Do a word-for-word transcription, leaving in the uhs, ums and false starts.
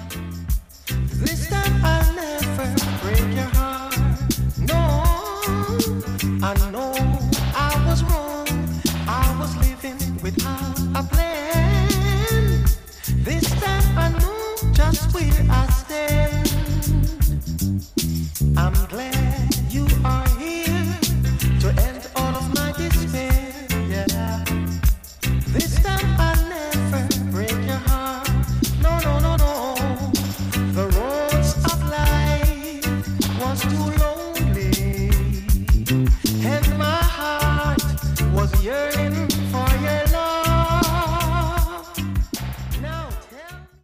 This time I'll never break your heart. No, I know I was wrong. I was living without.